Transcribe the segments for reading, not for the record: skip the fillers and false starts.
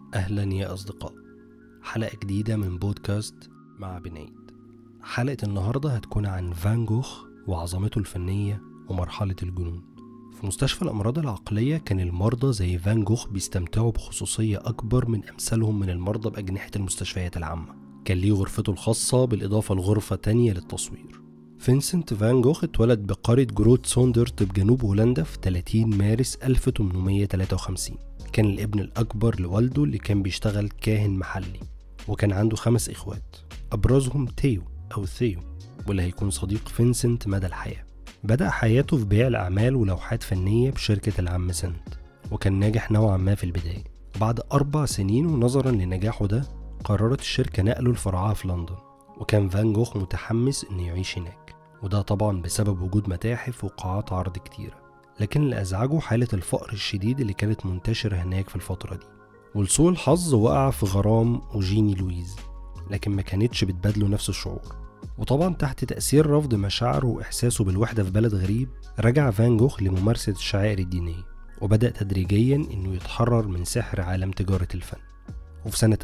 أهلا يا أصدقاء، حلقة جديدة من بودكاست مع بنايد. حلقة النهاردة هتكون عن فان جوخ وعظمته الفنية ومرحلة الجنون. في مستشفى الأمراض العقلية كان المرضى زي فان جوخ بيستمتعوا بخصوصية أكبر من أمثالهم من المرضى بأجنحة المستشفيات العامة. كان ليه غرفته الخاصة بالإضافة لغرفة تانية للتصوير. فينسنت فان جوخ اتولد بقرية جروت سوندرت بجنوب هولندا في 30 مارس 1853. كان الابن الأكبر لوالده اللي كان بيشتغل كاهن محلي، وكان عنده 5 إخوات أبرزهم تيو أو ثيو، واللي هيكون صديق فينسنت مدى الحياة. بدأ حياته في بيع الأعمال ولوحات فنية بشركة العم سنت، وكان ناجح نوعا ما في البداية. بعد 4 سنين ونظرا لنجاحه ده قررت الشركة نقله لفرعها في لندن، وكان فان جوخ متحمس إنه يعيش هناك، وده طبعا بسبب وجود متاحف وقاعات عرض كتيرة. لكن اللي أزعجه حالة الفقر الشديد اللي كانت منتشرة هناك في الفترة دي. ولسوء الحظ وقع في غرام أوجيني لويز، لكن ما كانتش بتبادله نفس الشعور. وطبعا تحت تأثير رفض مشاعره وإحساسه بالوحدة في بلد غريب، رجع فان جوخ لممارسة الشعائر الدينية، وبدأ تدريجيا إنه يتحرر من سحر عالم تجارة الفن. وفي سنة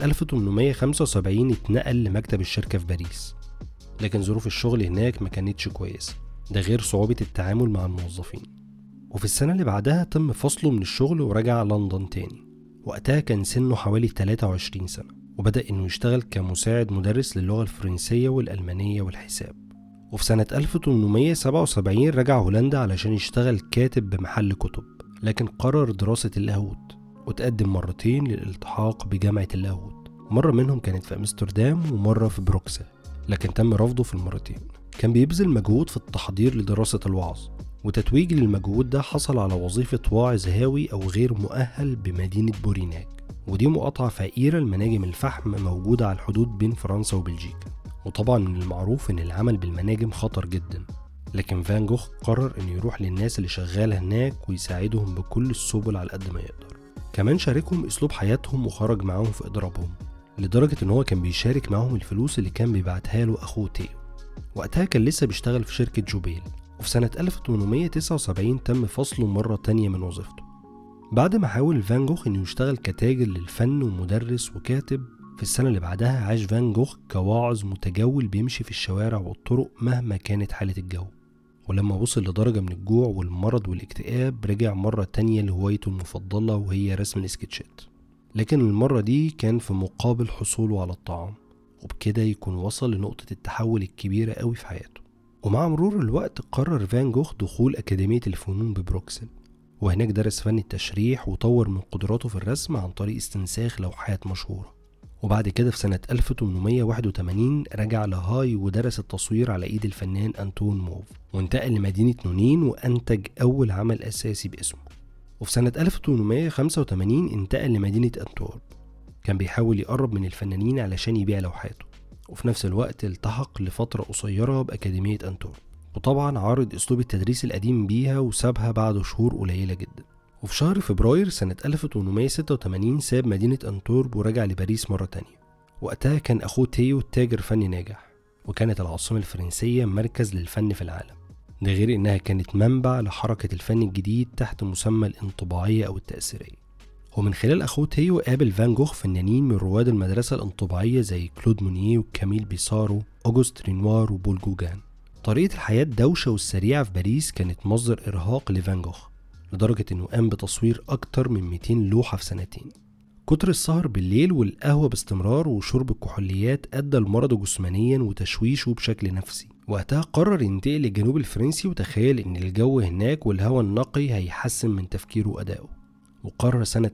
1875 اتنقل لمكتب الشركة في باريس، لكن ظروف الشغل هناك ما كانتش كويسة، ده غير صعوبة التعامل مع الموظفين. وفي السنة اللي بعدها تم فصله من الشغل ورجع لندن تاني. وقتها كان سنه حوالي 23 سنة، وبدأ إنه يشتغل كمساعد مدرس للغة الفرنسية والألمانية والحساب. وفي سنة 1877 رجع هولندا علشان يشتغل كاتب بمحل كتب، لكن قرر دراسة اللاهوت، وتقدم مرتين للالتحاق بجامعة اللاهوت. مرة منهم كانت في أمستردام ومرة في بروكسل، لكن تم رفضه في المرتين. كان بيبذل مجهود في التحضير لدراسة الوعظ، وتتويج للمجهود ده حصل على وظيفة واعظ هاوي أو غير مؤهل بمدينة بوريناك، ودي مقاطعة فقيرة لمناجم الفحم موجودة على الحدود بين فرنسا وبلجيكا. وطبعا من المعروف إن العمل بالمناجم خطر جدا، لكن فان جوخ قرر إنه يروح للناس اللي شغالة هناك ويساعدهم بكل السبل على قد ما يقدر. كمان شاركهم أسلوب حياتهم وخرج معاهم في إضرابهم، لدرجة إن هو كان بيشارك معاهم الفلوس اللي كان بيبعتها له أخوه تيو. وقتها كان لسه بيشتغل في شركة جوبيل. وفي سنة 1879 تم فصله مرة تانية من وظيفته، بعد ما حاول فان جوخ إنه يشتغل كتاجر للفن ومدرس وكاتب. في السنة اللي بعدها عاش فان جوخ كواعظ متجول بيمشي في الشوارع والطرق مهما كانت حالة الجو. ولما وصل لدرجة من الجوع والمرض والاكتئاب رجع مرة تانية لهوايته المفضلة وهي رسم الاسكتشات، لكن المرة دي كان في مقابل حصوله على الطعام. وبكده يكون وصل لنقطة التحول الكبيرة قوي في حياته. ومع مرور الوقت قرر فان جوخ دخول أكاديمية الفنون ببروكسل، وهناك درس فن التشريح وطور من قدراته في الرسم عن طريق استنساخ لوحات مشهورة. وبعد كده في سنة 1881 رجع لهاي ودرس التصوير على ايد الفنان أنتون موف، وانتقل لمدينة نونين وأنتج أول عمل أساسي باسمه. وفي سنة 1885 انتقل لمدينة أنتورب، كان بيحاول يقرب من الفنانين علشان يبيع لوحاته. وفي نفس الوقت التحق لفترة قصيرة بأكاديمية أنتورب، وطبعا عارض أسلوب التدريس القديم بيها وسابها بعد شهور قليلة جدا. وفي شهر فبراير سنة 1886 ساب مدينة أنتورب ورجع لباريس مرة تانية. وقتها كان أخوه تيو تاجر فني ناجح، وكانت العاصمة الفرنسية مركز للفن في العالم، ده غير إنها كانت منبع لحركة الفن الجديد تحت مسمى الانطباعية أو التأثيرية. ومن خلال أخوه تيو قابل فان جوخ فنانين من رواد المدرسة الانطباعية زي كلود مونيه وكاميل بيسارو، أوغوست رينوار وبول جوجان. طريقة الحياة الدوشة والسريعة في باريس كانت مصدر إرهاق لفان جوخ، لدرجة إنه قام بتصوير أكتر من 200 لوحة في سنتين. كتر السهر بالليل والقهوة باستمرار وشرب الكحوليات أدى لمرضه جسمانيا وتشويشه بشكل نفسي. وقتها قرر ينتقل للجنوب الفرنسي، وتخيل إن الجو هناك والهواء النقي هيحسن من تفكيره وأدائه. وقرر سنة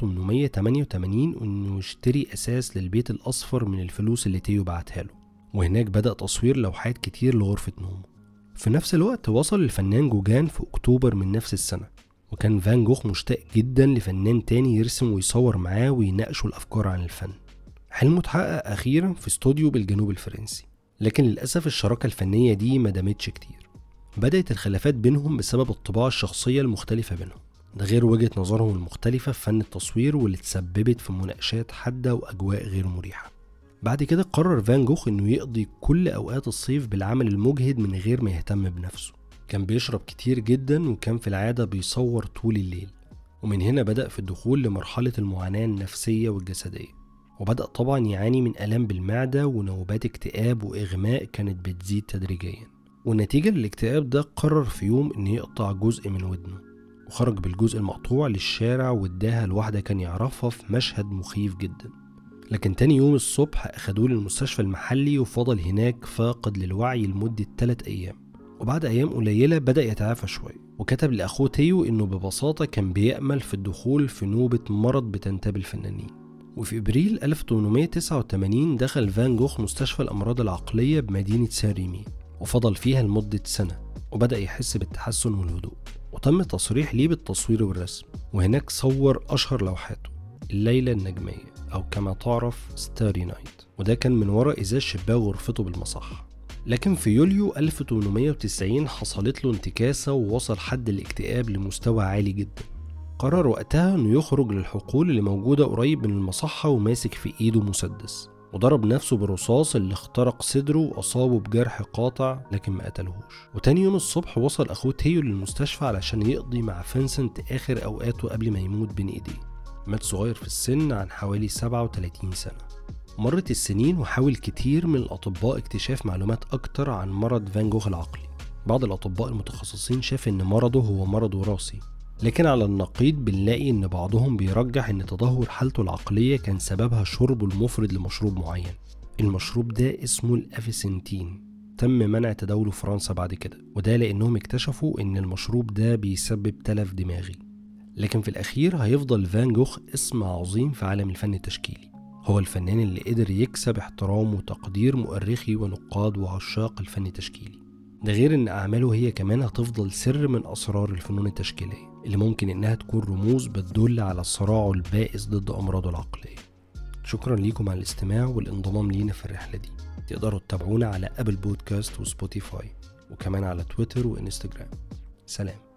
1888 إنه يشتري أساس للبيت الأصفر من الفلوس اللي تيو بعتها له، وهناك بدأ تصوير لوحات كتير لغرفة نومه. في نفس الوقت وصل الفنان جوجان في أكتوبر من نفس السنة، وكان فان جوخ مشتاق جدا لفنان تاني يرسم ويصور معاه ويناقشوا الأفكار عن الفن. حلمه اتحقق أخيرا في استوديو بالجنوب الفرنسي، لكن للأسف الشراكة الفنية دي ما دامتش كتير. بدأت الخلافات بينهم بسبب الطباع الشخصية المختلفة بينهم، ده غير وجهة نظرهم المختلفة في فن التصوير واللي تسببت في مناقشات حادة وأجواء غير مريحة. بعد كده قرر فان جوخ إنه يقضي كل أوقات الصيف بالعمل المجهد من غير ما يهتم بنفسه. كان بيشرب كتير جدا، وكان في العادة بيصور طول الليل، ومن هنا بدأ في الدخول لمرحلة المعاناة النفسية والجسدية، وبدأ طبعا يعاني من آلام بالمعدة ونوبات اكتئاب وإغماء كانت بتزيد تدريجيا. ونتيجة للاكتئاب ده قرر في يوم إنه يقطع جزء من ودنه، وخرج بالجزء المقطوع للشارع واداها لواحدة كان يعرفها في مشهد مخيف جدا. لكن تاني يوم الصبح أخدوه للمستشفى المحلي وفضل هناك فاقد للوعي لمدة 3 أيام، وبعد أيام قليلة بدأ يتعافى شوية، وكتب لأخوه تيو إنه ببساطة كان بيأمل في الدخول في نوبة مرض بتنتاب الفنانين. وفي إبريل 1889 دخل فان جوخ مستشفى الأمراض العقلية بمدينة سان ريمي، وفضل فيها لمدة سنة، وبدأ يحس بالتحسن والهدوء، وتم تصريح ليه بالتصوير والرسم. وهناك صور أشهر لوحاته، الليلة النجمية أو كما تعرف ستاري نايت، وده كان من وراء إزاز شباك غرفته بالمصح. لكن في يوليو 1890 حصلت له انتكاسة ووصل حد الاكتئاب لمستوى عالي جدا. قرر وقتها انه يخرج للحقول اللي موجودة قريب من المصحة وماسك في ايده مسدس، وضرب نفسه برصاص اللي اخترق صدره وأصابه بجرح قاطع لكن ما قتلهوش. وتاني يوم الصبح وصل أخوه تيو للمستشفى علشان يقضي مع فينسنت آخر أوقاته قبل ما يموت بين إيديه. مات صغير في السن عن حوالي 37 سنة. مرت السنين وحاول كتير من الأطباء اكتشاف معلومات أكتر عن مرض فان جوخ العقلي. بعض الأطباء المتخصصين شاف إن مرضه هو مرض وراثي، لكن على النقيض بنلاقي إن بعضهم بيرجح إن تدهور حالته العقلية كان سببها شربه المفرط لمشروب معين. المشروب ده اسمه الأفيسنتين، تم منع تداوله في فرنسا بعد كده، وده لأنهم اكتشفوا إن المشروب ده بيسبب تلف دماغي. لكن في الأخير هيفضل فان جوخ اسم عظيم في عالم الفن التشكيلي. هو الفنان اللي قدر يكسب احترام وتقدير مؤرخي ونقاد وعشاق الفن التشكيلي. ده غير ان اعماله هي كمان هتفضل سر من اسرار الفنون التشكيلية اللي ممكن انها تكون رموز بتدل على صراعه البائس ضد امراضه العقلية. شكرا ليكم على الاستماع والانضمام لينا في الرحلة دي. تقدروا تتابعونا على ابل بودكاست وسبوتيفاي، وكمان على تويتر وانستجرام. سلام.